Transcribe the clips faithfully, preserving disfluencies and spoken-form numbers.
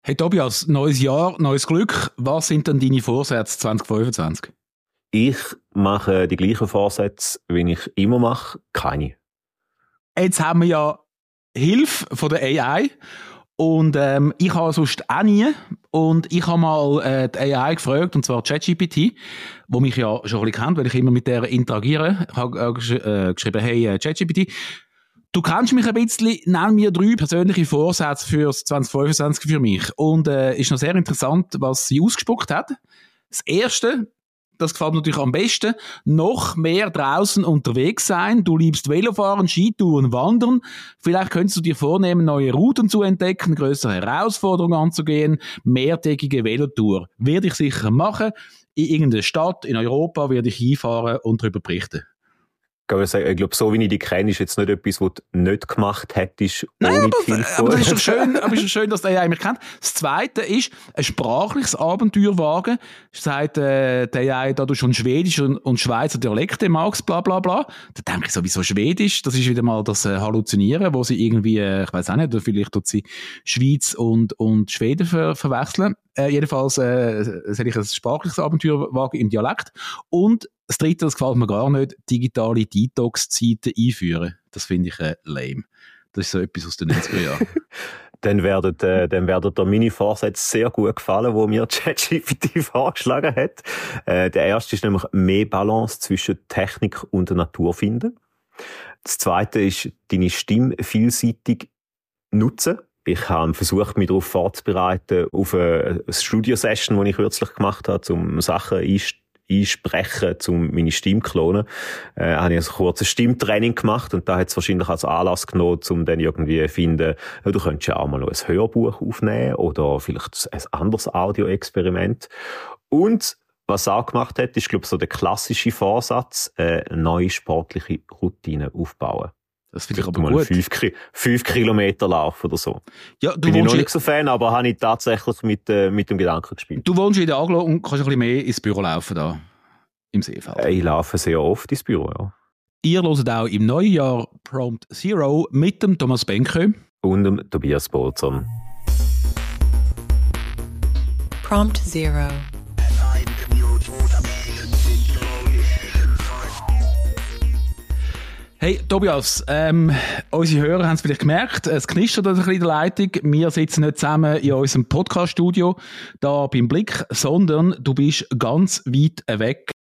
Hey Tobias, neues Jahr, neues Glück. Was sind denn deine Vorsätze zwanzig fünfundzwanzig? Ich mache die gleichen Vorsätze, wie ich immer mache, keine. Jetzt haben wir ja Hilfe von der A I und ähm, ich habe sonst auch nie. Und ich habe mal äh, die A I gefragt, und zwar ChatGPT, wo mich ja schon ein bisschen kennt, weil ich immer mit der interagiere. Ich habe äh, gesch äh, geschrieben, hey äh, ChatGPT, du kennst mich ein bisschen, nenn mir drei persönliche Vorsätze für zwanzig fünfundzwanzig für mich. Und es äh, ist noch sehr interessant, was sie ausgespuckt hat. Das Erste, das gefällt mir natürlich am besten, noch mehr draußen unterwegs sein. Du liebst Velofahren, Skitouren, Wandern. Vielleicht könntest du dir vornehmen, neue Routen zu entdecken, größere Herausforderungen anzugehen, mehrtägige Velotour. Werde ich sicher machen. In irgendeiner Stadt in Europa werde ich hinfahren und darüber berichten. Ich glaube, so wie ich dich kenne, ist jetzt nicht etwas, was du nicht gemacht hättest, ohne Nein, aber, die Hilfe. aber das ist doch schön, aber ist doch schön, dass der A I mich kennt. Das Zweite ist ein sprachliches Abenteuer wagen. Sagt äh, der A I, da du schon Schwedisch und, und Schweizer Dialekte magst, bla bla bla. Da denke ich sowieso Schwedisch. Das ist wieder mal das äh, Halluzinieren, wo sie irgendwie, äh, ich weiß auch nicht, oder vielleicht tut sie Schweiz und, und Schweden ver verwechseln. Äh, jedenfalls äh, soll ich ein sprachliches Abenteuer wagen im Dialekt. Und das Dritte, das gefällt mir gar nicht, digitale Detox-Zeiten einführen. Das finde ich äh, lame. Das ist so etwas aus den neunziger Jahren. Dann werden, äh, dann werden dir meine Vorsätze sehr gut gefallen, die mir ChatGPT vorgeschlagen hat. Äh, der erste ist nämlich mehr Balance zwischen Technik und Natur finden. Das zweite ist, deine Stimme vielseitig nutzen. Ich habe versucht, mich darauf vorzubereiten, auf eine Studio-Session, die ich kürzlich gemacht habe, um Sachen einzustellen. einsprechen, um meine Stimme zu klonen, äh, habe ich also kurz ein Stimmtraining gemacht und da hat es wahrscheinlich als Anlass genommen, um dann irgendwie zu finden, ja, du könntest ja auch mal noch ein Hörbuch aufnehmen oder vielleicht ein anderes Audio-Experiment. Und was er auch gemacht hat, ist, glaube ich, so der klassische Vorsatz, äh, neue sportliche Routinen aufbauen. Das finde ich aber mal gut. Fünf, fünf Kilometer laufen oder so. Ja, du Bin ich noch in, nicht so Fan, aber habe ich tatsächlich mit, äh, mit dem Gedanken gespielt. Du wohnst in der Aglo und kannst ein bisschen mehr ins Büro laufen da im Seefeld. Äh, ich laufe sehr oft ins Büro, ja. Ihr hört auch im neuen Jahr Prompt Zero mit dem Thomas Benke und dem Tobias Bolzern. Prompt Zero. Hey Tobias, ähm, unsere Hörer haben es vielleicht gemerkt, es knistert ein bisschen in der Leitung. Wir sitzen nicht zusammen in unserem Podcast-Studio da beim Blick, sondern du bist ganz weit weg.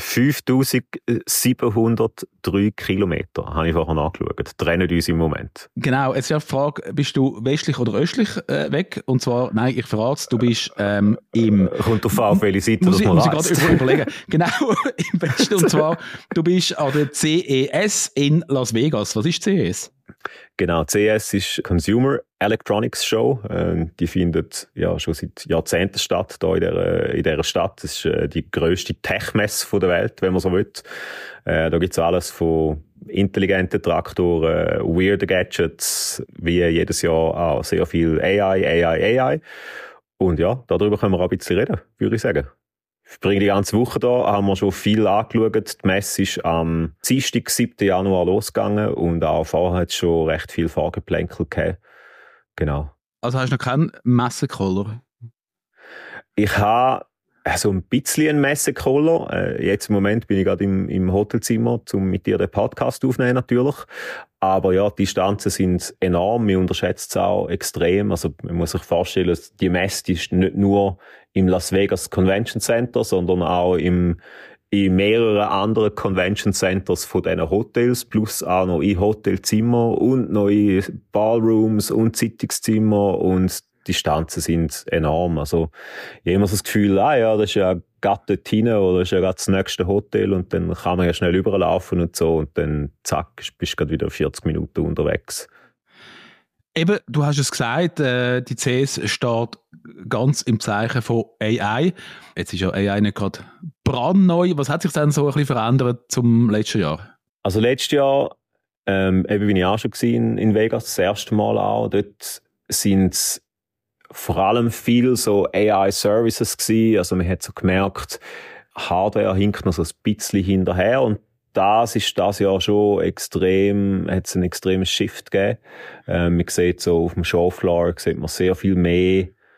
fünftausendsiebenhundertdrei Kilometer, habe ich vorher nachgeschaut. Trennen uns im Moment. Genau, jetzt ist die Frage, bist du westlich oder östlich äh, weg? Und zwar, nein, ich verrate es, du bist ähm, im... Kommt auf, auf welche Seite muss das ich, man muss reist. ich gerade überlegen. Genau, im Westen. Und zwar, du bist an der C E S in Las Vegas. Was ist C E S? Genau, C E S ist Consumer Electronics Show. Ähm, die findet ja schon seit Jahrzehnten statt hier in dieser, in dieser Stadt. Das ist äh, die grösste Tech-Messe der Welt, wenn man so will. Äh, da gibt's alles von intelligenten Traktoren, weirden Gadgets, wie jedes Jahr auch sehr viel A I, A I, A I. Und ja, darüber können wir auch ein bisschen reden, würde ich sagen. Ich bringe die ganze Woche da, haben wir schon viel angeschaut. Die Messe ist am Dienstag, siebten Januar losgegangen und auch vorher hat es schon recht viel Vorgeplänkel gegeben. Genau. Also hast du noch keinen Messekoller? Ich habe so ein bisschen einen Messekoller. Äh, jetzt im Moment bin ich gerade im, im Hotelzimmer, um mit dir den Podcast aufzunehmen natürlich. Aber ja, die Distanzen sind enorm. Man unterschätzt es auch extrem. Also man muss sich vorstellen, die Messe ist nicht nur im Las Vegas Convention Center, sondern auch im, in mehreren anderen Convention Centers von diesen Hotels, plus auch noch in Hotelzimmer und noch in Ballrooms und Sitzungszimmer und die Distanzen sind enorm. Also, ich habe immer so das Gefühl, ah ja, das ist ja gerade dort hin oder das ist ja gerade das nächste Hotel und dann kann man ja schnell überlaufen und so und dann zack, bist du gerade wieder vierzig Minuten unterwegs. Eben, du hast es gesagt, äh, die C E S steht ganz im Zeichen von A I. Jetzt ist ja A I nicht gerade brandneu. Was hat sich denn so ein bisschen verändert zum letzten Jahr? Also letztes Jahr, ähm, eben bin ich auch schon in, in Vegas, das erste Mal auch. Dort sind vor allem viel so A I-Services gewesen. Also man hat so gemerkt, Hardware hinkt noch so ein bisschen hinterher und das ist das Jahr schon extrem, hat es einen extremen Shift gegeben. Ähm, man sieht so auf dem Showfloor, sieht man sehr viel mehr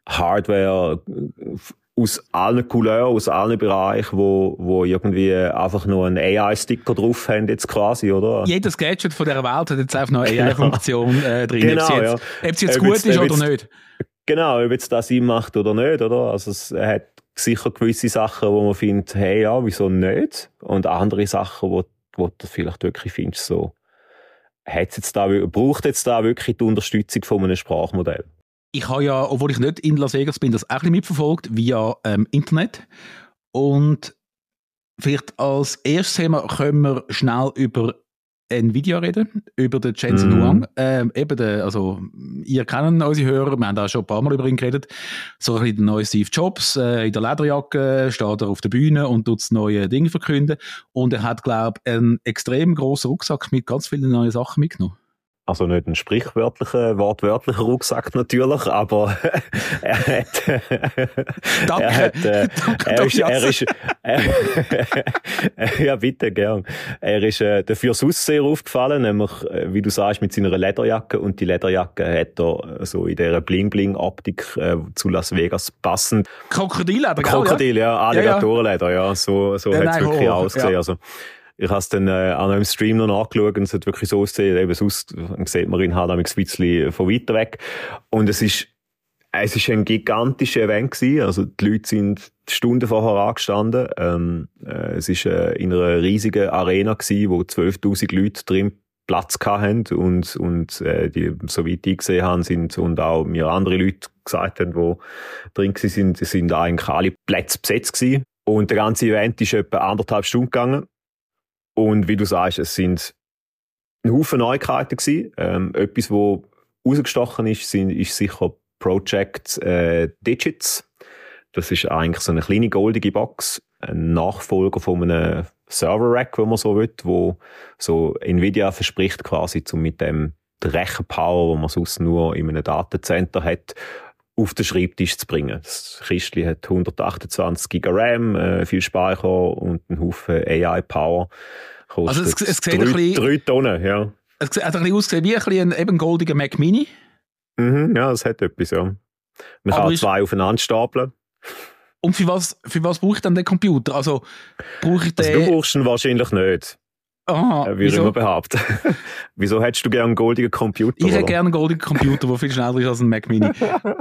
Hardware aus allen Couleurs, aus allen Bereichen, wo, wo irgendwie einfach nur einen A I-Sticker drauf haben jetzt quasi, oder? Jedes Gadget von dieser Welt hat jetzt einfach noch eine A I-Funktion äh, drin. Genau, ob sie jetzt, ja. ob sie jetzt Ob gut jetzt- ist ob oder jetzt- nicht. Genau, ob jetzt das Sinn macht oder nicht, oder? Also es hat sicher gewisse Sachen, wo man findet, hey, ja, wieso nicht? Und andere Sachen, wo, wo du vielleicht wirklich findest, so, hat's jetzt da, braucht jetzt da wirklich die Unterstützung von einem Sprachmodell? Ich habe ja, obwohl ich nicht in Las Vegas bin, das auch ein bisschen mitverfolgt via ähm, Internet. Und vielleicht als erstes Thema können wir schnell über Nvidia reden, über den Jensen Mhm. Huang. Ähm, eben der, also, ihr kennt unsere Hörer, wir haben da schon ein paar Mal über ihn geredet. So ein bisschen der neue Steve Jobs, äh, in der Lederjacke steht er auf der Bühne und tut das neue Ding verkünden. Und er hat, glaube ich, einen extrem grossen Rucksack mit ganz vielen neuen Sachen mitgenommen. Also nicht ein sprichwörtlicher, wortwörtlicher Rucksack natürlich, aber er hat, Danke. er hat, äh, Danke, er ist, er Tobias. ist, er, ja bitte, gern. Er ist äh, dafür sonst sehr aufgefallen, nämlich, äh, wie du sagst, mit seiner Lederjacke, und die Lederjacke hat er äh, so in dieser Bling-Bling-Optik äh, zu Las Vegas passend. Krokodilleder, gell? Krokodil, ja, Alligatorenleder, ja, so, so Ja, hat es nein, wirklich Horror, ausgesehen. ja. Also, ich habe es dann äh, an einem Stream noch nachgeschaut und es hat wirklich so ausgesehen, eben sonst sieht man ihn halt ein bisschen von weiter weg. Und es ist, es ist ein gigantischer Event gewesen. Also die Leute sind Stunden vorher angestanden. Ähm, äh, es ist äh, in einer riesigen Arena gewesen, wo zwölftausend Leute drin Platz hatten und, und äh, die, soweit ich gesehen habe, sind, und auch mir andere Leute gesagt haben, die drin gewesen sind, sind eigentlich alle Plätze besetzt gewesen. Und der ganze Event ist etwa anderthalb Stunden gegangen. Und wie du sagst, es sind ein Haufen Neuigkeiten gewesen. Ähm, etwas, wo rausgestochen ist, sind, ist sicher Project äh, Digits. Das ist eigentlich so eine kleine goldige Box, ein Nachfolger von einem Server-Rack, wenn man so will, wo so Nvidia verspricht quasi, um mit dem die Rechenpower, die man sonst nur in einem Datencenter hat, auf den Schreibtisch zu bringen. Das Kistchen hat hundertachtundzwanzig Giga RAM, äh, viel Speicher und einen Haufen A I-Power. Also es, es sieht drei, ein bisschen, drei Tonnen, ja. es sieht ein bisschen ausgesehen wie ein, bisschen ein eben goldiger Mac Mini. Mhm, ja, das hat etwas, ja. Man Aber kann ist- zwei aufeinander stapeln. Und für was, für was brauche ich dann den Computer? Also brauche ich den... Also du brauchst ihn wahrscheinlich nicht, Aha, äh, würde ich wieso? immer behaupten. Wieso hättest du gerne einen goldigen Computer? Ich hätte oder? gerne einen goldigen Computer, der viel schneller ist als ein Mac Mini.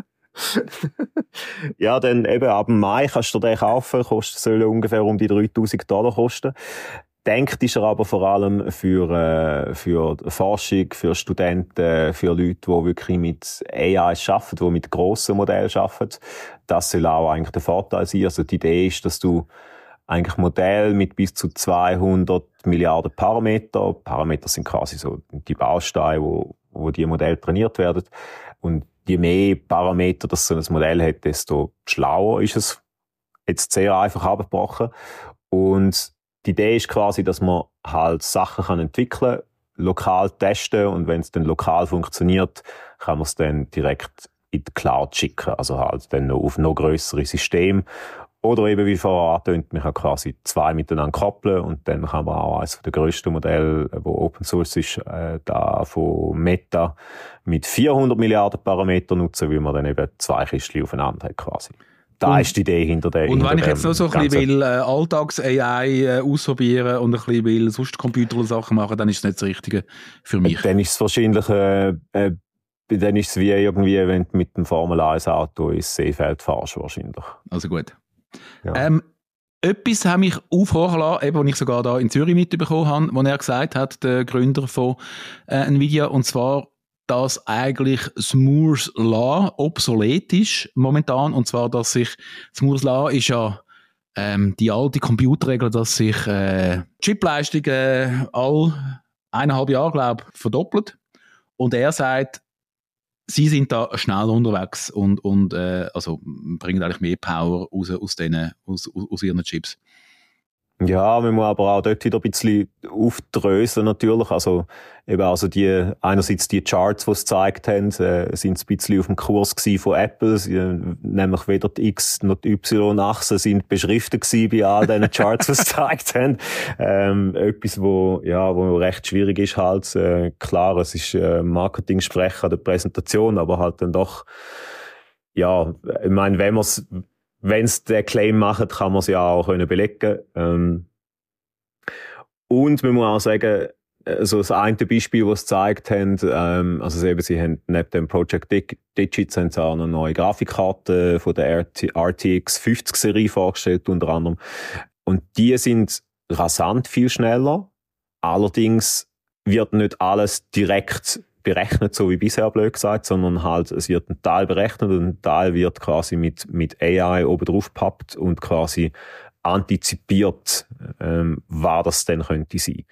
Ja, dann eben ab dem Mai kannst du den kaufen, kostet, soll ungefähr um die dreitausend Dollar kosten. Denkt ist er aber vor allem für, äh, für Forschung, für Studenten, für Leute, die wirklich mit A I arbeiten, die mit grossen Modellen arbeiten. Das soll auch eigentlich der Vorteil sein. Also die Idee ist, dass du eigentlich Modelle mit bis zu zweihundert Milliarden Parameter, Parameter sind quasi so die Bausteine, wo, wo die Modelle trainiert werden. Und je mehr Parameter das so ein Modell hat, desto schlauer ist es. Jetzt sehr einfach abgebrochen. Und die Idee ist quasi, dass man halt Sachen kann entwickeln, lokal testen, und wenn es dann lokal funktioniert, kann man es dann direkt in die Cloud schicken. Also halt dann noch auf noch grössere Systeme. Oder eben, wie vorher angetönt, man kann quasi zwei miteinander koppeln, und dann kann man auch eines der grössten Modelle, wo Open Source ist, äh, da von Meta mit vierhundert Milliarden Parameter nutzen, weil man dann eben zwei Kistchen aufeinander hat quasi. Da Und- ist die Idee hinter der. Und hinter wenn ich jetzt dem noch so ein Ganzen. bisschen will, äh, Alltags-A I äh, ausprobieren und ein bisschen will sonst Computer-Sachen machen, dann ist es nicht das Richtige für mich. Dann ist es wahrscheinlich, äh, äh, dann ist es wie irgendwie, wenn du mit dem Formel eins Auto ins Seefeld fährst, wahrscheinlich. Also gut. Ja. Ähm, etwas habe ich aufhören lassen, eben, was ich sogar da in Zürich mitbekommen habe, wo er gesagt hat, der Gründer von äh, Nvidia, und zwar, dass eigentlich das Moore's Law obsolet ist momentan, und zwar, dass sich, das Moore's Law ist ja ähm, die alte Computerregel, dass sich äh, Chipleistung äh, all eineinhalb Jahre, glaube ich, verdoppelt, und er sagt, sie sind da schnell unterwegs und, und äh, also bringen eigentlich mehr Power raus aus, denen, aus, aus ihren Chips. Ja, man muss aber auch dort wieder ein bisschen aufdröseln natürlich. Also eben also die, einerseits die Charts, die es gezeigt haben, äh, sind ein bisschen auf dem Kurs gewesen von Apple. Sie, äh, nämlich weder die X noch die Y-Achsen sind beschriftet gewesen bei all diesen Charts, die es gezeigt haben. Ähm, etwas, wo, ja, wo recht schwierig ist halt. Äh, klar, es ist äh, Marketing-Sprecher der Präsentation, aber halt dann doch ja, ich meine, wenn man's, wenn's den Claim macht, kann man es ja auch können belegen. Ähm, und man muss auch sagen, also das eine Beispiel, das sie gezeigt haben, ähm, also eben, sie haben neben dem Project Digits haben sie auch eine neue Grafikkarte von der R T X fünfzig Serie vorgestellt, unter anderem. Und die sind rasant viel schneller. Allerdings wird nicht alles direkt berechnet, so wie bisher blöd gesagt, sondern halt, es wird ein Teil berechnet und ein Teil wird quasi mit, mit A I oben drauf gepappt und quasi antizipiert, ähm, was das denn könnte sein.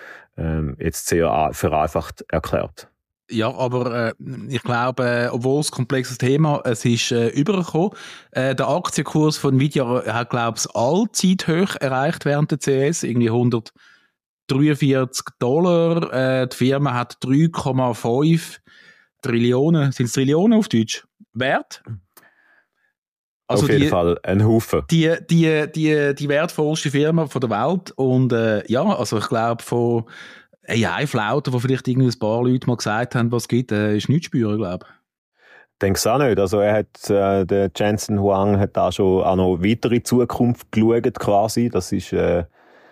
Ähm, jetzt sehr vereinfacht erklärt. Ja, aber äh, ich glaube, äh, obwohl es ein komplexes Thema, es ist äh, übergekommen. Äh, der Aktienkurs von Nvidia hat, glaube ich, Allzeithoch erreicht während der C E S, irgendwie hundertdreiundvierzig Dollar. Äh, die Firma hat drei Komma fünf Trillionen, sind es Trillionen auf Deutsch, Wert? Also auf jeden die, Fall ein Haufen. Die, die, die, die wertvollste Firma von der Welt. Und äh, ja, also ich glaube, von A I-Flauten, wo vielleicht irgendwie ein paar Leute mal gesagt haben, was es gibt, äh, ist nichts zu spüren, glaube ich. Denke es auch nicht. Also er hat, äh, der Jensen Huang hat da schon auch noch weitere Zukunft geschaut, quasi. Das ist, äh,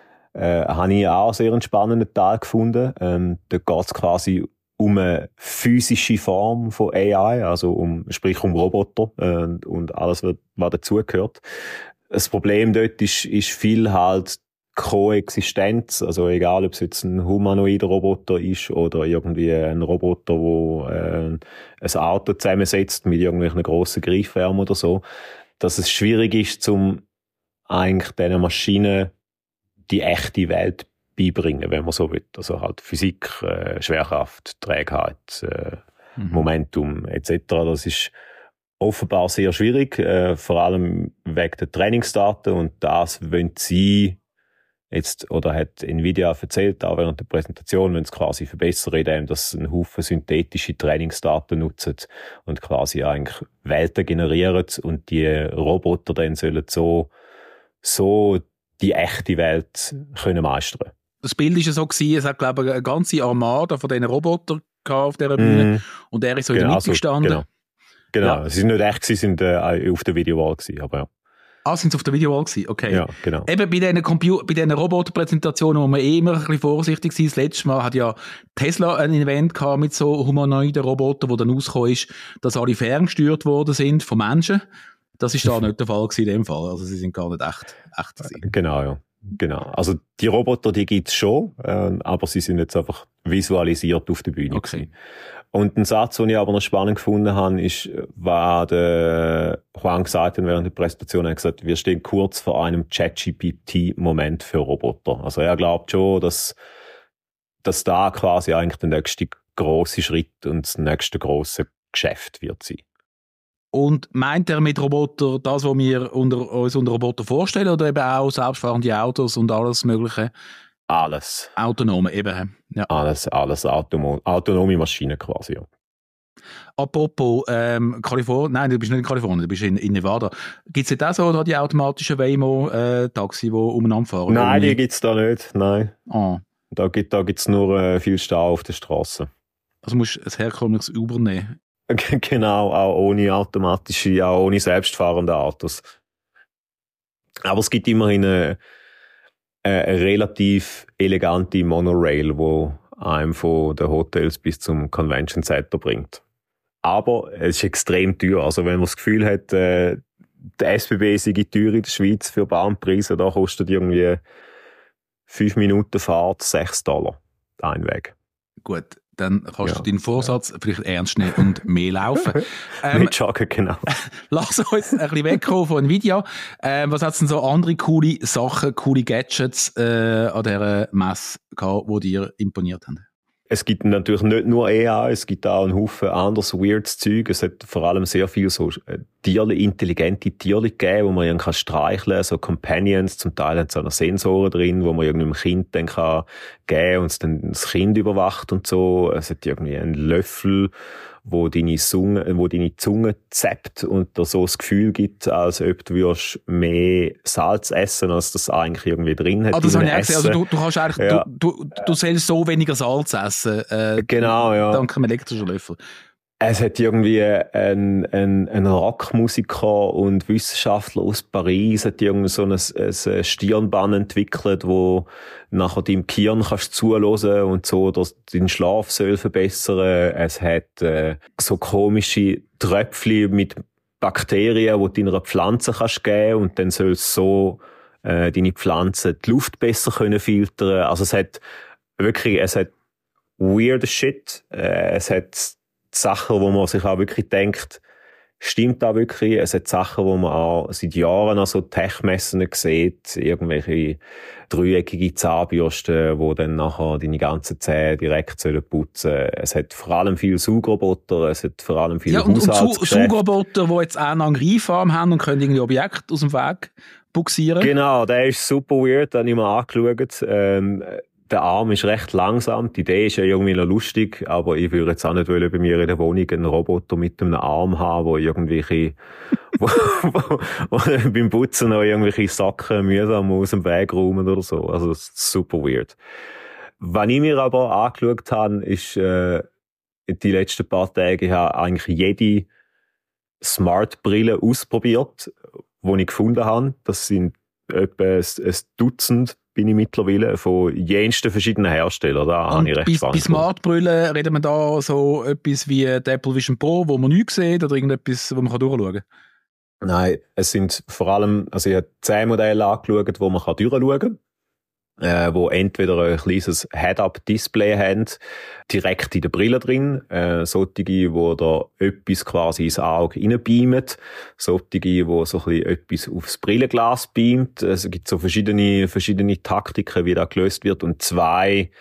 äh, habe ich auch sehr einen spannenden Teil gefunden. Ähm, da geht es quasi um eine physische Form von A I, also um, sprich um Roboter äh, und alles, was, was dazugehört. Das Problem dort ist, ist viel halt Koexistenz, also egal, ob es jetzt ein humanoider Roboter ist oder irgendwie ein Roboter, wo äh, ein Auto zusammensetzt mit irgendwelchen grossen Greifwärmen oder so, dass es schwierig ist, zum eigentlich diesen Maschinen die echte Welt beibringen, wenn man so will. Also halt Physik, äh, Schwerkraft, Trägheit, äh, mhm. Momentum et cetera. Das ist offenbar sehr schwierig, äh, vor allem wegen der Trainingsdaten, und das wollen sie jetzt, oder hat Nvidia erzählt, auch während der Präsentation, wenn es quasi verbessern, indem dass ein Haufen synthetische Trainingsdaten nutzen und quasi eigentlich Welten generieren und die Roboter dann sollen so, so die echte Welt können meistern. Das Bild war ja so gewesen, es hat, glaube ich, eine ganze Armada von diesen Robotern auf dieser Bühne, mm. und er ist so in genau, der Mitte gestanden. Genau, genau. Ja. Sie sind nicht echt, sie sind äh, auf der Videowall gewesen, aber ja. Ah, sind sie auf der Videowall gewesen? Okay. Ja, genau. Eben bei diesen, Compu- bei diesen Roboterpräsentationen, wo man eh immer ein bisschen vorsichtig war. Das letzte Mal hat ja Tesla ein Event gehabt mit so humanoiden Robotern, wo dann rausgekommen ist, dass alle ferngesteuert worden sind von Menschen. Das ist da nicht der Fall gewesen in dem Fall. Also sie sind gar nicht echt, echt gewesen. Genau, ja. Genau. Also die Roboter, die gibt's schon, äh, aber sie sind jetzt einfach visualisiert auf der Bühne. Okay. Gewesen. Und ein Satz, den ich aber noch spannend gefunden habe, ist, was der Huang gesagt hat während der Präsentation, er hat gesagt, wir stehen kurz vor einem ChatGPT-Moment für Roboter. Also er glaubt schon, dass, dass da quasi eigentlich der nächste grosse Schritt und das nächste grosse Geschäft wird sein. Und meint er mit Roboter das, was wir unter, uns unter Roboter vorstellen, oder eben auch selbstfahrende Autos und alles Mögliche? Alles. Autonome, eben. Ja. Alles, alles autonom, autonome Maschinen quasi, ja. Apropos ähm, Kalifornien, nein, du bist nicht in Kalifornien, du bist in, in Nevada. Gibt es da so da die automatischen Waymo-Taxi, äh, die umeinander fahren? Nein, die gibt es da nicht, nein. Ah. Da gibt da gibt's nur äh, viel Stau auf der Straße. Also musst du ein herkömmliches Uber nehmen? Genau, auch ohne automatische, auch ohne selbstfahrende Autos. Aber es gibt immerhin eine, eine relativ elegante Monorail, die einem von den Hotels bis zum Convention Center bringt. Aber es ist extrem teuer. Also wenn man das Gefühl hat, äh, der S B B sei teuer in der Schweiz für Bahnpreise, da kostet irgendwie fünf Minuten Fahrt sechs Dollar ein Weg. Gut. Dann kannst ja. du deinen Vorsatz vielleicht ernst nehmen und mehr laufen. Ähm, Nicht joggen, genau. Lass uns ein bisschen wegkommen von Nvidia. Ähm, was hat es denn so andere coole Sachen, coole Gadgets äh, an dieser Messe gehabt, die dir imponiert haben? Es gibt natürlich nicht nur A I, es gibt auch einen Haufen anderes weirdes Zeug. Es hat vor allem sehr viel so Tierli, intelligente Tierli gegeben, wo man irgendwie kann streicheln, so Companions, zum Teil haben sie auch noch Sensoren drin, wo man irgendeinem Kind dann kann geben und es dann das Kind überwacht und so. Es hat irgendwie einen Löffel, wo deine Zunge, wo deine Zunge zappt und dir so das Gefühl gibt, als ob du würdest mehr Salz essen, als das eigentlich irgendwie drin hat. Ah, das habe ich auch gesehen. Also du, du kannst eigentlich, ja. du, du, du sollst so weniger Salz essen. Äh, genau, ja. Dank einem elektrischen Löffel. Es hat irgendwie ein, ein, ein Rockmusiker und Wissenschaftler aus Paris hat irgendwie so ein, ein Stirnband entwickelt, wo nachher deinem Gehirn kannst zuhören und so, dass deinen Schlaf soll verbessern. Es hat äh, so komische Tröpfchen mit Bakterien, die du deiner Pflanze kannst geben und dann soll es so äh, deine Pflanze die Luft besser können filtern. Also es hat wirklich, es hat weird shit. Äh, es hat Sachen, wo man sich auch wirklich denkt, stimmt da wirklich? Es hat Sachen, wo man auch seit Jahren an so Tech-Messen sieht, irgendwelche dreieckige Zahnbürsten, wo dann nachher deine ganzen Zähne direkt putzen sollen. Es hat vor allem viele Saugroboter, es hat vor allem viele ja, und, Haushaltsgeräte. Und Saugroboter, die jetzt auch noch einen Greifarm haben und können irgendwie Objekte aus dem Weg buxieren. Genau, der ist super weird, den habe ich mir angeschaut. Ähm, Der Arm ist recht langsam. Die Idee ist ja irgendwie noch lustig, aber ich würde jetzt auch nicht wollen, bei mir in der Wohnung einen Roboter mit einem Arm haben, wo irgendwelche, wo, wo, wo beim Putzen noch irgendwelche Sachen mühsam aus dem Weg räumen oder so. Also, das ist super weird. Was ich mir aber angeschaut habe, ist, äh, die letzten paar Tage, ich habe eigentlich jede Smart-Brille ausprobiert, die ich gefunden habe. Das sind etwa ein, ein Dutzend bin ich mittlerweile von jensten verschiedenen Herstellern. Da habe ich recht bei, spannend. Bei Smartbrillen reden wir da so etwas wie die Apple Vision Pro, wo man nichts sieht, oder irgendetwas, wo man durchschauen kann? Nein, es sind vor allem, also ich habe zehn Modelle angeschaut, wo man durchschauen kann. Äh, wo entweder ein kleines Head-Up-Display haben, direkt in der Brille drin, äh, solche, wo da etwas quasi ins Auge reinbeamen, solche, wo so ein bisschen etwas aufs Brillenglas beamt. Es gibt so verschiedene, verschiedene Taktiken, wie das gelöst wird, und zwei,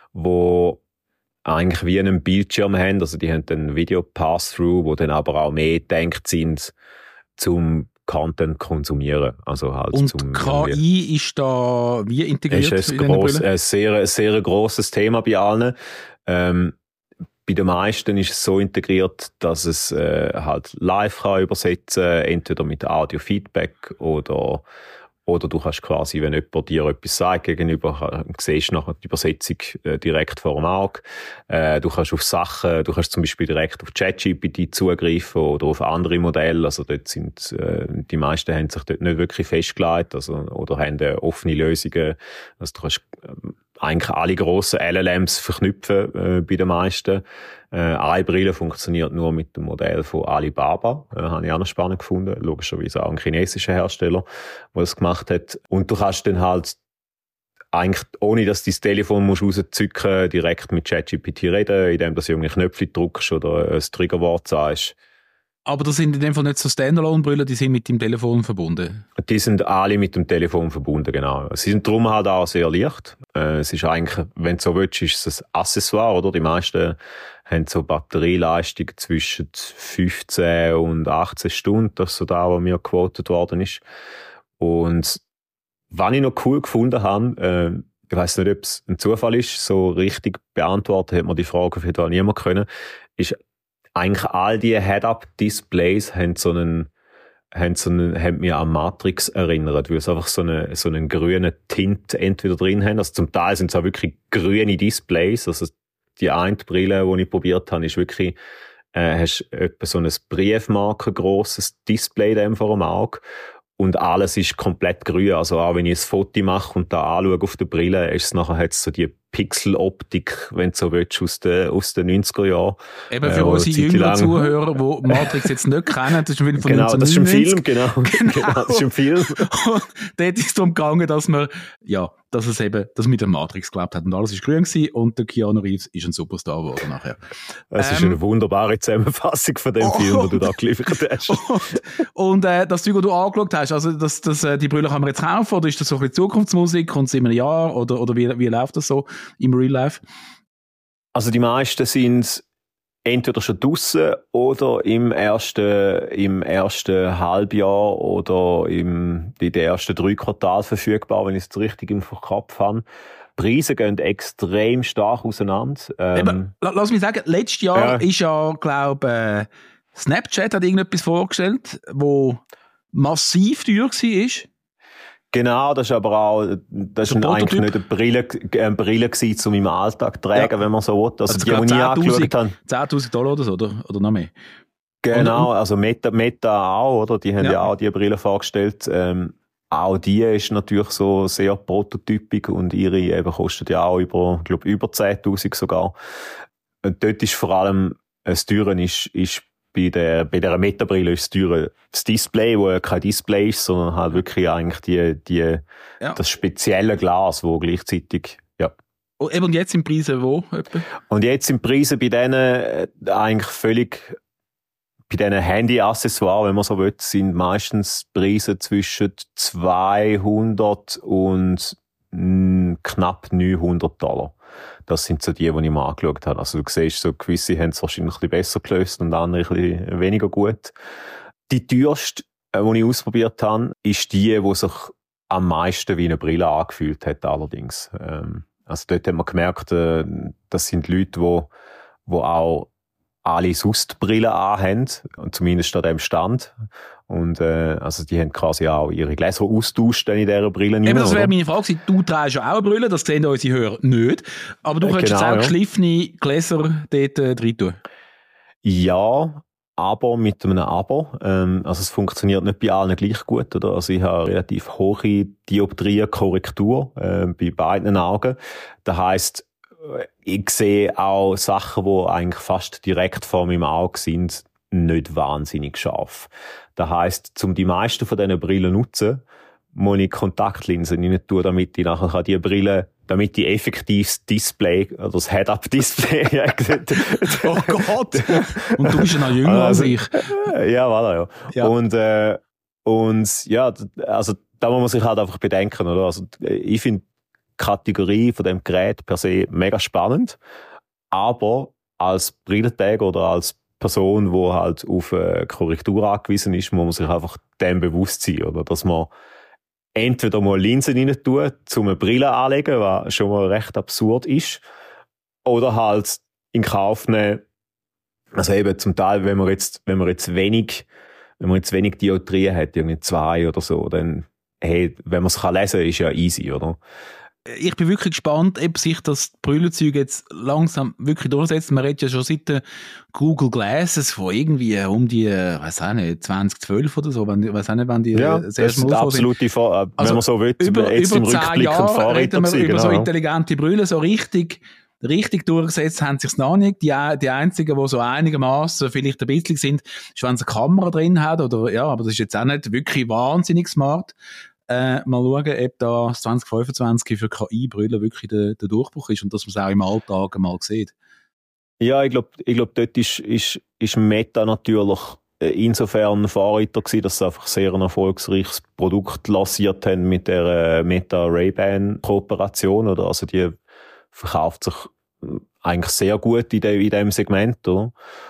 wo eigentlich wie einen Bildschirm haben, also die haben einen Video-Pass-Through, wo dann aber auch mehr gedacht sind, zum Content konsumieren. Also halt und zum K I ist da wie integriert? Ist ein, in gross, ein sehr, sehr grosses Thema bei allen. Ähm, bei den meisten ist es so integriert, dass es äh, halt live kann übersetzen, entweder mit Audio-Feedback oder Oder du kannst quasi, wenn jemand dir etwas sagt gegenüber, siehst du nachher die Übersetzung äh, direkt vor dem Auge. Äh, du kannst auf Sachen, du kannst zum Beispiel direkt auf ChatGPT zugreifen oder auf andere Modelle. Also dort sind, äh, die meisten haben sich dort nicht wirklich festgelegt, also, oder haben äh, offene Lösungen. Also du kannst äh, eigentlich alle grossen L L Ms verknüpfen äh, bei den meisten. Äh, eine Brille funktioniert nur mit dem Modell von Alibaba. Äh, habe ich auch noch spannend gefunden. Logischerweise auch ein chinesischer Hersteller, der das gemacht hat. Und du kannst dann halt eigentlich, ohne dass du dein Telefon musst rauszücken, direkt mit ChatGPT reden, indem du irgendwie Knöpfe drückst oder ein Triggerwort sagst. Aber das sind in dem Fall nicht so Standalone-Brillen, die sind mit dem Telefon verbunden? Die sind alle mit dem Telefon verbunden, genau. Sie sind darum halt auch sehr leicht. Äh, es ist eigentlich, wenn du so willst, ist es ein Accessoire, oder? Die meisten haben so Batterieleistung zwischen fünfzehn und achtzehn Stunden, das ist so da, was mir quotet worden ist. Und was ich noch cool gefunden habe, äh, ich weiss nicht, ob es ein Zufall ist, so richtig beantwortet hat man die Frage auf jeden Fall niemand können, ist eigentlich all die Head-Up-Displays haben so einen, haben so einen, haben mich an Matrix erinnert, weil es einfach so einen, so einen grünen Tint entweder drin haben. Also zum Teil sind es auch wirklich grüne Displays. Also die eine Brille, die ich probiert habe, ist wirklich, äh, hast etwa so ein Briefmarken grosses Display dem vor dem Auge. Und alles ist komplett grün. Also auch wenn ich ein Foto mache und da anschaue auf der Brille, ist es nachher hat's so die Pixeloptik, wenn du so willst, aus den, aus den neunziger Jahren. Eben für äh, unsere jüngeren Zuhörer, die Matrix jetzt nicht kennen, das ist ein Film von genau, das ist ein Film, genau. Genau. genau. Das ist ein Film. Und dort ist es darum gegangen, dass man, ja, dass es eben, dass man mit der Matrix gelebt hat und alles ist grün gewesen und der Keanu Reeves ist ein Superstar geworden nachher. Es ähm, ist eine wunderbare Zusammenfassung von dem oh, Film, den du da geliefert hast. Und, und äh, das Zeug, das du angeschaut hast, also das, das, äh, die Brille kann man jetzt kaufen, oder ist das so ein bisschen Zukunftsmusik, kommt es in einem Jahr, oder, oder wie, wie läuft das so im Real Life? Also die meisten sind entweder schon draussen oder im ersten, im ersten Halbjahr oder im, in den ersten drei Quartalen verfügbar, wenn ich es richtig im Kopf habe. Die Preise gehen extrem stark auseinander. Ähm, Eben, lass mich sagen, letztes Jahr ja. ist ja, glaube äh, Snapchat hat irgendetwas vorgestellt, wo massiv teuer war. Genau, das ist aber auch, das ist eigentlich nicht eine Brille, eine Brille gewesen, um im Alltag zu tragen, ja. wenn man so will. Also, also die, die ich angeschaut habe. zehntausend Dollar oder so, oder, oder noch mehr? Genau, also Meta, Meta auch, oder? Die haben ja, ja auch die Brille vorgestellt. Ähm, auch die ist natürlich so sehr prototypisch und ihre eben kostet ja auch über, ich glaube, über zehntausend sogar. Und dort ist vor allem, das Teure ist, ist bei der, bei der Meta-Brille ist das Teure das Display, wo ja kein Display ist, sondern halt wirklich eigentlich die, die, ja. das spezielle Glas, wo gleichzeitig, ja. Oh, eben, und jetzt sind Preise wo? Etwa? Und jetzt sind Preise bei denen äh, eigentlich völlig, bei diesen Handy-Accessoires, wenn man so will, sind meistens Preise zwischen zweihundert und mh, knapp neunhundert Dollar. Das sind so die, die ich mir angeschaut habe. Also du siehst, so gewisse haben es wahrscheinlich ein bisschen besser gelöst und andere ein bisschen weniger gut. Die teuerste, die ich ausprobiert habe, ist die, die sich am meisten wie eine Brille angefühlt hat allerdings. Also dort haben wir gemerkt, das sind Leute, die, die auch alle sonst Brillen anhaben, zumindest an dem Stand. Und äh, also die haben quasi auch ihre Gläser austauscht in dieser Brille. Eben, das wäre meine Frage. Du trägst ja auch eine Brille, das sehen unsere Hörer nicht. Aber du äh, könntest genau, jetzt auch ja. geschliffene Gläser dort äh, rein tun. Ja, aber mit einem Abo. Ähm, also es funktioniert nicht bei allen gleich gut. Oder? Also ich habe relativ hohe Dioptrien-Korrektur äh, bei beiden Augen. Das heisst, ich sehe auch Sachen, die eigentlich fast direkt vor meinem Auge sind, nicht wahnsinnig scharf. Das heisst, um die meisten von diesen Brillen zu nutzen, muss ich Kontaktlinsen rein tun, damit ich nachher die Brille, damit ich effektiv das Display, oder das Head-Up-Display oh Gott! Und du bist ja noch jünger also, als ich. Ja, voilà, ja. ja. Und, äh, und, ja, also, da muss man sich halt einfach bedenken, oder? Also, ich finde, Kategorie von dem Gerät per se mega spannend, aber als Brillenträger oder als Person, die halt auf eine Korrektur angewiesen ist, muss man sich einfach dem bewusst sein, oder? Dass man entweder mal Linsen rein tut, um eine Brille anlegen, was schon mal recht absurd ist, oder halt in Kauf nehmen, also eben zum Teil, wenn man jetzt, wenn man jetzt wenig, wenn man jetzt wenig Dioptrien hat, irgendwie zwei oder so, dann, hey, wenn man es lesen kann, ist ja easy, oder? Ich bin wirklich gespannt, ob sich das Brüllenzeug jetzt langsam wirklich durchsetzt. Man redet ja schon seit den Google Glasses von irgendwie um die, weiß auch nicht, zwanzig zwölf oder so, wenn, weiß auch nicht, wann die ja, das erste Mal absolute Vor- wenn also man so will, über, jetzt über im Rückblick Jahre reden wir über genau. so intelligente Brüllen, so richtig, richtig durchgesetzt haben sich's noch nicht. Die, die einzigen, die so einigermaßen vielleicht ein bisschen sind, ist, wenn sie eine Kamera drin hat, oder, ja, aber das ist jetzt auch nicht wirklich wahnsinnig smart. Äh, mal schauen, ob da zwanzig fünfundzwanzig für K I-Brille wirklich der, der Durchbruch ist und dass man es auch im Alltag mal sieht. Ja, ich glaube, ich glaub, dort ist, ist, ist Meta natürlich insofern ein Vorreiter gewesen, dass sie einfach sehr ein erfolgreiches Produkt lanciert haben mit der Meta Ray-Ban-Kooperation, oder? Also die verkauft sich eigentlich sehr gut in dem, in dem Segment, oder?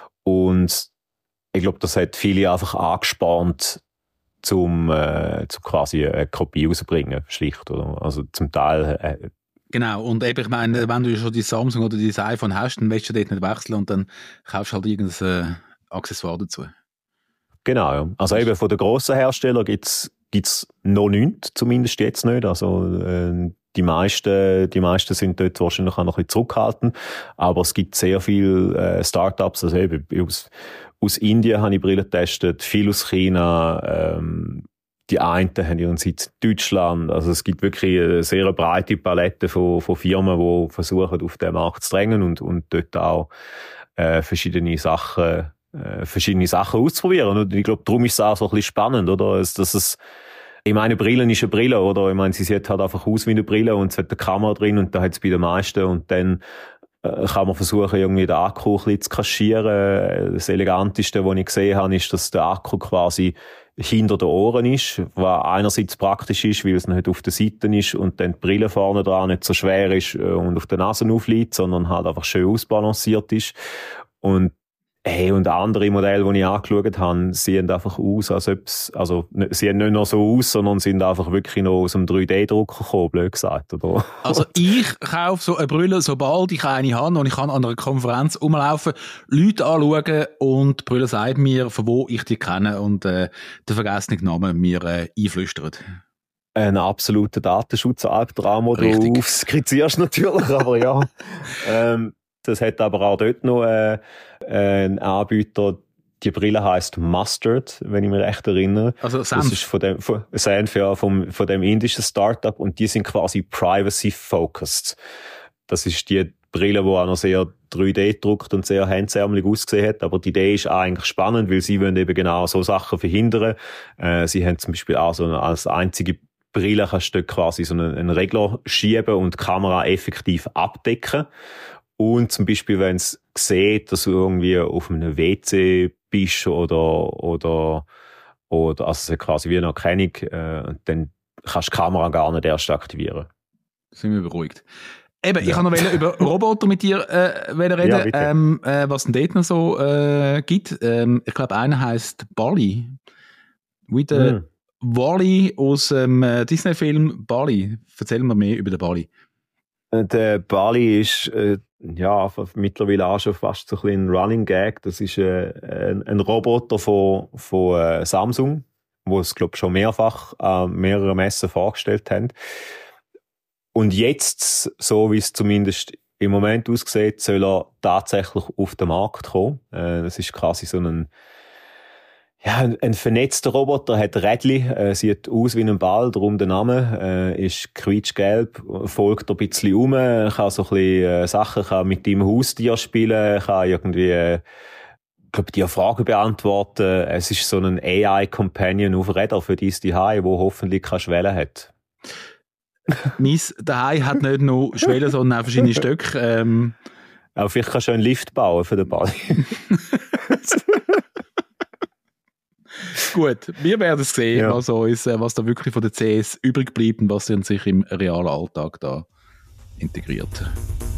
Und ich glaube, das hat viele einfach angespornt, zum, äh, zum quasi eine Kopie rauszubringen, schlicht, oder? Also zum Teil... Äh, genau, und eben, ich meine, wenn du schon die Samsung oder das iPhone hast, dann willst du dort nicht wechseln und dann kaufst du halt irgendein äh, Accessoire dazu. Genau, ja. Also eben von den grossen Herstellern gibt's gibt's noch nichts, zumindest jetzt nicht. Also äh, die meisten, die meisten sind dort wahrscheinlich auch noch ein bisschen zurückhaltend, aber es gibt sehr viele äh, Startups, also eben aus, aus Indien habe ich Brillen getestet, viel aus China, ähm, die einen haben ihren Sitz in Deutschland, also es gibt wirklich eine sehr breite Palette von, von Firmen, die versuchen, auf den Markt zu drängen und, und dort auch äh, verschiedene Sachen äh, verschiedene Sachen auszuprobieren. Und ich glaube, darum ist es auch so ein bisschen spannend, oder? Dass es, ich meine, Brille ist eine Brille, oder? Ich meine, sie sieht halt einfach aus wie eine Brille und es hat eine Kamera drin und da hat es bei den meisten und dann äh, kann man versuchen, irgendwie den Akku ein bisschen zu kaschieren. Das Eleganteste, was ich gesehen habe, ist, dass der Akku quasi hinter den Ohren ist, was einerseits praktisch ist, weil es nicht auf den Seiten ist und dann die Brille vorne dran nicht so schwer ist und auf der Nase aufliegt, sondern halt einfach schön ausbalanciert ist. Und hey, und andere Modelle, die ich angeschaut habe, sehen einfach aus, als ob es, also, sehen nicht nur so aus, sondern sind einfach wirklich noch aus einem drei D-Drucker gekommen, blöd gesagt, oder? Also, ich kaufe so eine Brille, sobald ich eine habe und ich kann an einer Konferenz rumlaufen, Leute anschauen und die Brille sagt mir, von wo ich die kenne und, äh, der vergessene Name mir, äh, einflüstert. Ein absoluter Datenschutz-Albtraum, den du skizzierst natürlich, aber ja. ähm, das hat aber auch dort noch äh, einen Anbieter, die Brille heisst Mustard, wenn ich mich recht erinnere. Also Senf. Das ist von dem, von, Senf, ja, vom, von dem indischen Startup und die sind quasi privacy-focused. Das ist die Brille, die auch noch sehr drei D gedruckt und sehr handsärmelig ausgesehen hat. Aber die Idee ist eigentlich spannend, weil sie wollen eben genau so Sachen verhindern. Äh, sie haben zum Beispiel auch so eine, als einzige Brille kannst du quasi so einen, einen Regler schieben und die Kamera effektiv abdecken. Und zum Beispiel, wenn es sieht, dass du irgendwie auf einem W C bist oder, oder, oder, also quasi wie eine Erkennung, äh, dann kannst du die Kamera gar nicht erst aktivieren. Sind wir beruhigt. Eben, ja. Ich kann noch über Roboter mit dir äh, reden, ja, ähm, äh, was es dort noch so äh, gibt. Ähm, ich glaube, einer heisst Bali. Wie der hm. Wall-E aus dem äh, Disney-Film Bali. Erzähl mir mehr über den Bali. Der Bali ist äh, ja mittlerweile auch schon fast so ein, ein Running Gag. Das ist äh, ein, ein Roboter von, von äh, Samsung, wo es glaube schon mehrfach an äh, mehreren Messen vorgestellt haben. Und jetzt, so wie es zumindest im Moment aussieht, soll er tatsächlich auf den Markt kommen. Äh, das ist quasi so ein Ja, ein, ein vernetzter Roboter hat Rädli, äh, sieht aus wie ein Ball, darum der Name, äh, ist quietschgelb, folgt ein bisschen um, kann so ein bisschen äh, Sachen, kann mit deinem Haustier spielen, kann irgendwie, äh, ich glaube, die Fragen beantworten. Es ist so ein A I-Companion auf Rädern für dein Zuhause, wo hoffentlich keine Schwelle hat. Mein Zuhause hat nicht nur Schwellen, sondern auch verschiedene Stöcke. Ähm. Aber vielleicht kannst du einen Lift bauen für den Ball. Gut, wir werden es sehen, ja. was, uns, was da wirklich von der C S übrig bleibt und was sich im realen Alltag da integriert.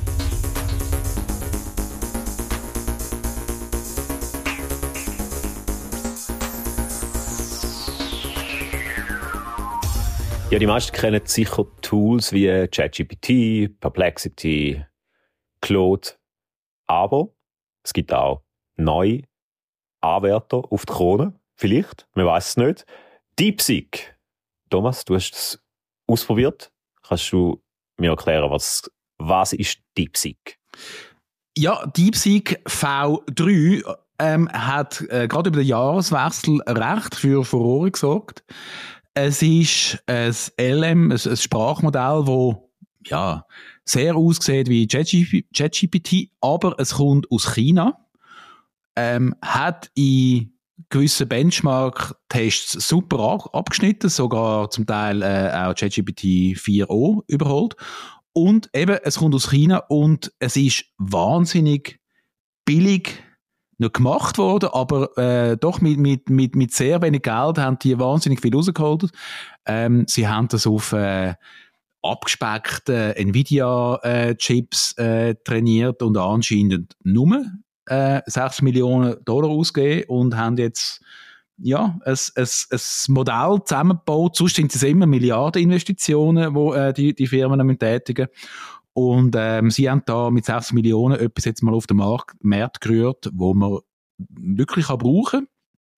Ja, die meisten kennen sicher Tools wie ChatGPT, Perplexity, Claude. Aber es gibt auch neue Anwärter auf die Krone. Vielleicht, man weiß es nicht. DeepSeek. Thomas, du hast es ausprobiert. Kannst du mir erklären, was, was ist DeepSeek? Ja, DeepSeek V drei ähm, hat äh, gerade über den Jahreswechsel recht für Furore gesorgt. Es ist ein L M, ein, ein Sprachmodell, das ja, sehr aussieht wie ChatGPT, aber es kommt aus China. Ähm, hat in gewissen Benchmark-Tests super ab- abgeschnitten, sogar zum Teil äh, auch ChatGPT vier o überholt. Und eben, es kommt aus China und es ist wahnsinnig billig noch gemacht worden, aber äh, doch mit, mit, mit, mit sehr wenig Geld haben die wahnsinnig viel rausgeholt. Ähm, sie haben das auf äh, abgespeckte Nvidia-Chips äh, trainiert und anscheinend nur äh, sechs Millionen Dollar ausgegeben und haben jetzt ja, ein, ein, ein Modell zusammengebaut. Sonst sind es immer Milliardeninvestitionen, die äh, die, die Firmen tätigen. Und ähm, sie haben da mit sechs Millionen etwas jetzt mal auf den Markt, Markt gerührt, wo man wirklich kann brauchen.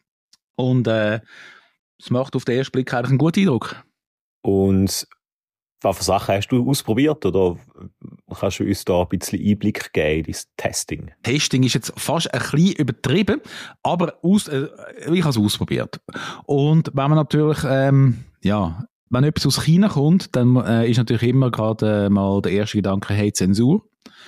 Und äh, es macht auf den ersten Blick eigentlich einen guten Eindruck. Und was für Sachen hast du ausprobiert? Oder kannst du uns da ein bisschen Einblick geben in das Testing? Testing ist jetzt fast ein bisschen übertrieben, aber aus, äh, ich habe es ausprobiert. Und wenn man natürlich, ähm, ja, wenn etwas aus China kommt, dann äh, ist natürlich immer gerade äh, mal der erste Gedanke, hey, Zensur.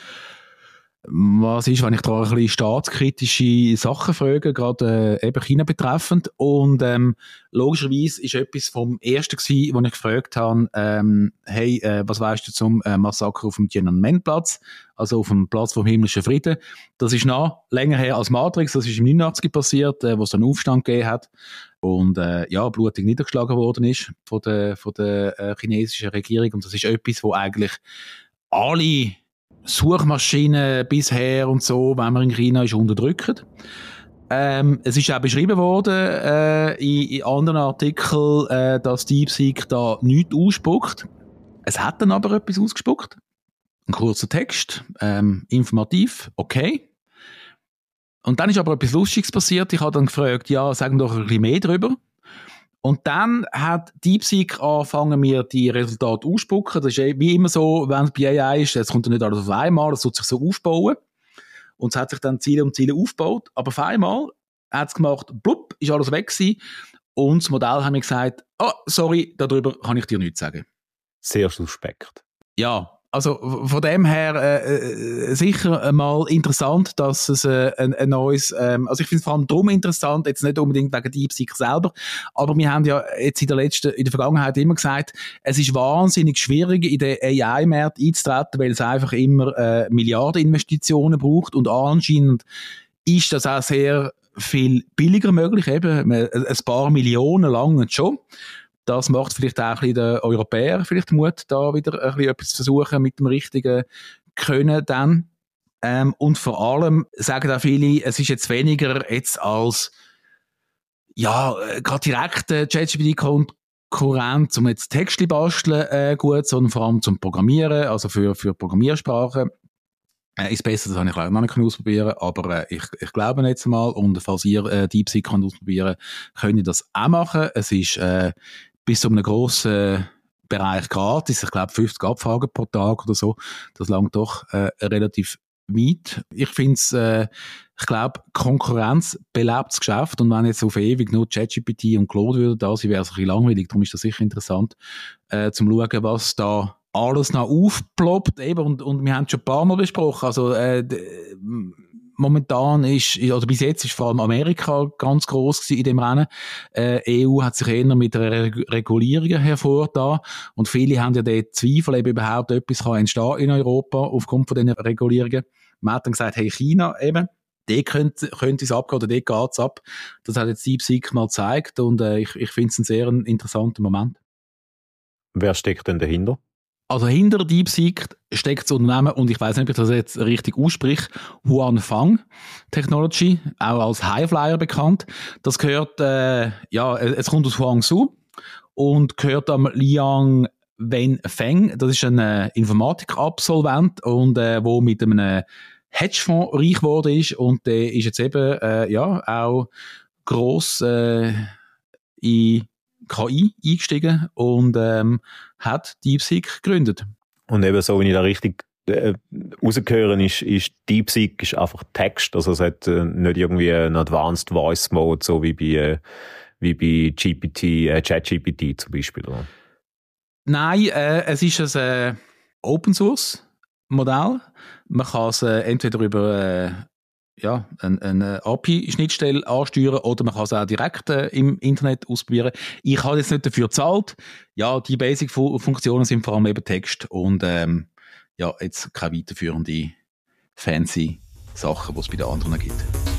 Was ist, wenn ich da ein bisschen staatskritische Sachen frage, gerade äh, eben China betreffend? Und ähm, logischerweise ist etwas vom Ersten gewesen, wo ich gefragt habe, ähm, hey, äh, was weißt du zum äh, Massaker auf dem Tiananmen-Platz, also auf dem Platz vom himmlischen Frieden? Das ist noch länger her als Matrix, das ist im neunundachtzig passiert, äh, wo es dann einen Aufstand gegeben hat und äh, ja, blutig niedergeschlagen worden ist von der, von der äh, chinesischen Regierung. Und das ist etwas, wo eigentlich alle Suchmaschinen bisher und so, wenn man in China ist, unterdrücken. Ähm, es ist auch beschrieben worden äh, in, in anderen Artikeln, äh, dass DeepSeek da nichts ausspuckt. Es hat dann aber etwas ausgespuckt. Ein kurzer Text, ähm, informativ, okay. Und dann ist aber etwas Lustiges passiert. Ich habe dann gefragt, ja, sagen doch ein bisschen mehr drüber. Und dann hat DeepSeek angefangen, mir die Resultate ausspucken. Das ist wie immer so, wenn es bei A I ist, es kommt ja nicht alles auf einmal, es tut sich so aufbauen. Und es hat sich dann Ziele um Ziele aufgebaut. Aber auf einmal hat es gemacht, blub, ist alles weg gewesen. Und das Modell hat mir gesagt, oh, sorry, darüber kann ich dir nichts sagen. Sehr suspekt. Ja, also von dem her äh, sicher mal interessant, dass es äh, ein, ein neues, ähm, also ich finde es vor allem darum interessant, jetzt nicht unbedingt wegen DeepSeek selber, aber wir haben ja jetzt in der letzten, in der Vergangenheit immer gesagt, es ist wahnsinnig schwierig, in den A I-Markt einzutreten, weil es einfach immer äh, Milliardeninvestitionen braucht und anscheinend ist das auch sehr viel billiger möglich, eben ein paar Millionen lang schon. Das macht vielleicht auch ein bisschen den Europäern vielleicht Mut, da wieder ein bisschen etwas zu versuchen mit dem richtigen Können dann. Ähm, und vor allem sagen auch viele, es ist jetzt weniger jetzt als ja, gerade direkt äh, ChatGPT-Konkurrent, um jetzt Texte basteln äh, gut, sondern vor allem zum Programmieren, also für, für Programmiersprachen. Äh, ist besser, das habe ich leider noch nicht ausprobieren, aber äh, ich, ich glaube jetzt mal, und falls ihr äh, DeepSeek könnt ausprobieren, könnt ihr das auch machen. Es ist äh, bis zu einem grossen Bereich gratis, ich glaube fünfzig Abfragen pro Tag oder so, das langt doch äh, relativ weit. Ich finde es, äh, ich glaube, Konkurrenz belebt das Geschäft und wenn jetzt auf ewig nur ChatGPT und Claude würden da sein, wäre es ein bisschen langweilig, darum ist das sicher interessant, äh, zum schauen, was da alles noch aufploppt, eben, und, und wir haben es schon ein paar Mal besprochen, also äh, d- momentan ist, oder bis jetzt ist vor allem Amerika ganz gross gewesen in dem Rennen. Äh, E U hat sich eher mit Reg- Regulierungen hervorgetan und viele haben ja dort Zweifel, ob überhaupt etwas kann entstehen in Europa aufgrund von diesen Regulierungen. Man hat dann gesagt, hey, China eben, dort könnte, könnte es abgehen oder dort geht es ab. Das hat jetzt DeepSeek mal gezeigt und äh, ich, ich finde es einen sehr interessanten Moment. Wer steckt denn dahinter? Also hinter DeepSeek steckt das Unternehmen, und ich weiß nicht, ob ich das jetzt richtig ausspreche, Huanfeng Technology, auch als Highflyer bekannt. Das gehört, äh, ja, es kommt aus Huangzhou und gehört am Liang Wenfeng. Das ist ein äh, Informatikabsolvent und äh, wo mit einem Hedgefonds reich geworden ist und der ist jetzt eben äh, ja auch gross äh, in K I eingestiegen und ähm, hat DeepSeek gegründet. Und eben so, wenn ich da richtig äh, rausgehöre, ist, ist DeepSeek ist einfach Text, also es hat äh, nicht irgendwie einen Advanced Voice Mode, so wie bei, äh, wie bei G P T, äh, ChatGPT zum Beispiel. Oder? Nein, äh, es ist ein äh, Open Source Modell. Man kann es äh, entweder über äh, ja, eine, eine A P I-Schnittstelle ansteuern oder man kann es auch direkt äh, im Internet ausprobieren. Ich habe jetzt nicht dafür gezahlt. Ja, die Basic-Funktionen sind vor allem eben Text und ähm, ja, jetzt keine weiterführende fancy Sachen, die es bei den anderen gibt.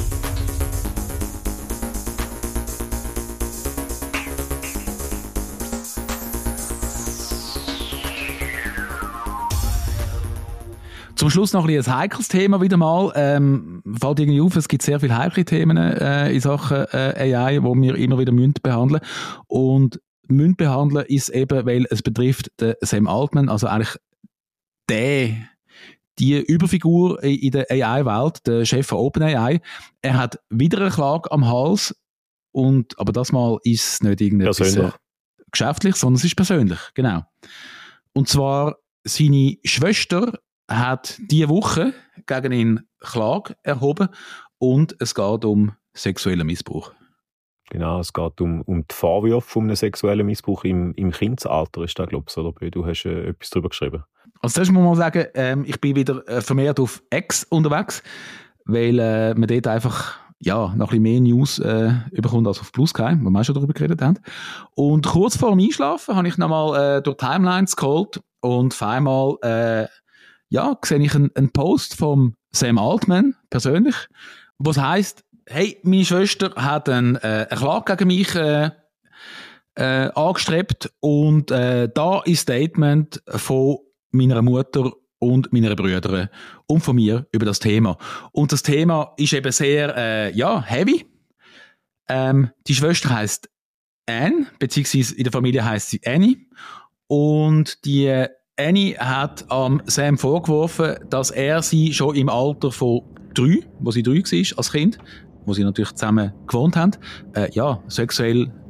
Zum Schluss noch ein, ein heikles Thema wieder mal. Ähm, fällt irgendwie auf, es gibt sehr viele heikle Themen äh, in Sachen äh, A I, die wir immer wieder müssen behandeln. Und müssen behandeln ist eben, weil es betrifft den Sam Altman, also eigentlich der, die Überfigur in der A I-Welt, der Chef von OpenAI. Er hat wieder eine Klage am Hals, und, aber das Mal ist es nicht irgendetwas äh, geschäftlich, sondern es ist persönlich, genau. Und zwar seine Schwester hat diese Woche gegen ihn Klage erhoben und es geht um sexuellen Missbrauch. Genau, es geht um, um die Vorwürfe von einem sexuellen Missbrauch im, im Kindesalter, ist da, glaube ich, oder? Du hast äh, etwas darüber geschrieben. Also zuerst muss man sagen, ähm, ich bin wieder äh, vermehrt auf X unterwegs, weil äh, man dort einfach ja, noch ein bisschen mehr News äh, überkommt als auf Plus Sky, wo wir auch schon darüber geredet haben. Und kurz vor dem Einschlafen habe ich nochmal äh, durch Timelines geholt und auf einmal äh, ja, sehe ich einen, einen Post vom Sam Altman persönlich, was heisst, hey, meine Schwester hat ein, äh, eine Klage gegen mich äh, äh, angestrebt und äh, da ist ein Statement von meiner Mutter und meiner Brüder und von mir über das Thema. Und das Thema ist eben sehr äh, ja, heavy. Ähm, die Schwester heisst Anne, beziehungsweise in der Familie heisst sie Annie. Und die Annie hat am Sam vorgeworfen, dass er sie schon im Alter von drei, wo sie drei war als Kind, wo sie natürlich zusammen gewohnt haben, äh, ja, sexuell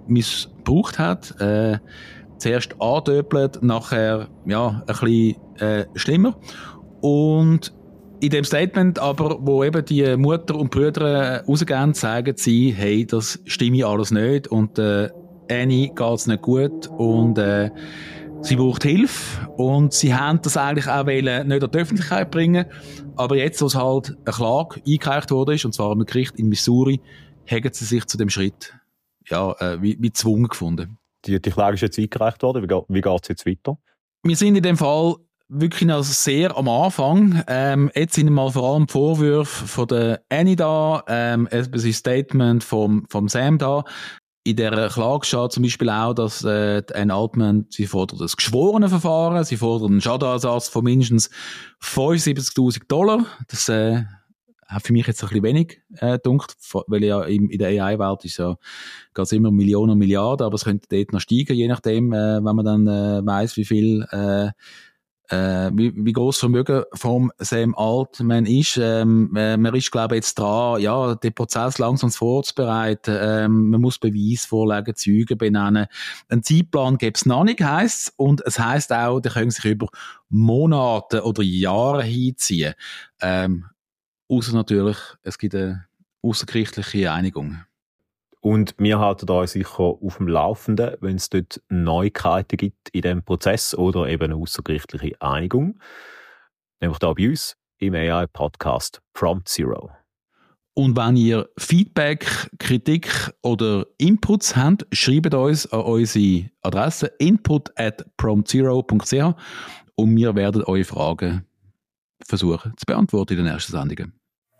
missbraucht hat. Äh, zuerst andöpelt, nachher ja, ein bisschen äh, schlimmer. Und in dem Statement aber, wo eben die Mutter und Brüder rausgehen, sagen sie, hey, das stimme alles nicht und äh, Annie geht's nicht gut und äh, sie braucht Hilfe und sie haben das eigentlich auch wollen, nicht an die Öffentlichkeit bringen, aber jetzt, wo es halt eine Klage eingereicht worden ist, und zwar am Gericht in Missouri, haben sie sich zu dem Schritt ja, äh, wie, wie gezwungen gefunden. Die, die Klage ist jetzt eingereicht worden, wie, geht, wie geht es jetzt weiter? Wir sind in dem Fall wirklich noch sehr am Anfang. Ähm, jetzt sind mal vor allem die Vorwürfe von der Annie da, ähm, ein Statement vom, vom Sam da. In dieser Klage steht zum Beispiel auch, dass äh, Anne Altman, sie fordert das Geschworenenverfahren, sie fordert einen Schadenersatz von mindestens fünfundsiebzigtausend Dollar. Das äh, hat für mich jetzt ein bisschen wenig äh, gedunkt, weil ja in, in der A I-Welt ist ja geht's immer um Millionen und Milliarden, aber es könnte dort noch steigen, je nachdem, äh, wenn man dann äh, weiss, wie viel äh, Äh, wie, wie gross Vermögen vom Sam Altman ist. Ähm, äh, man ist, glaube ich, jetzt dran, ja, den Prozess langsam vorzubereiten. Ähm, man muss Beweise vorlegen, Zeugen benennen. Einen Zeitplan gäbe es noch nicht, heisst es. Und es heisst auch, der können sich über Monate oder Jahre hinziehen. Ähm, ausser natürlich, es gibt eine außergerichtliche Einigung. Und wir halten euch sicher auf dem Laufenden, wenn es dort Neuigkeiten gibt in diesem Prozess oder eben eine außergerichtliche Einigung. Nämlich hier bei uns im A I-Podcast Prompt Zero. Und wenn ihr Feedback, Kritik oder Inputs habt, schreibt uns an unsere Adresse input at prompt zero dot c h und wir werden eure Fragen versuchen zu beantworten in den nächsten Sendungen.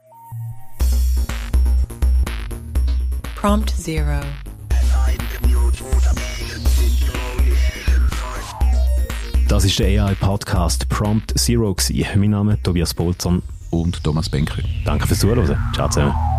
Prompt Zero. Das ist der A I-Podcast Prompt Zero gewesen. Mein Name ist Tobias Bolzon und Thomas Benker. Danke fürs Zuhören. Ciao zusammen.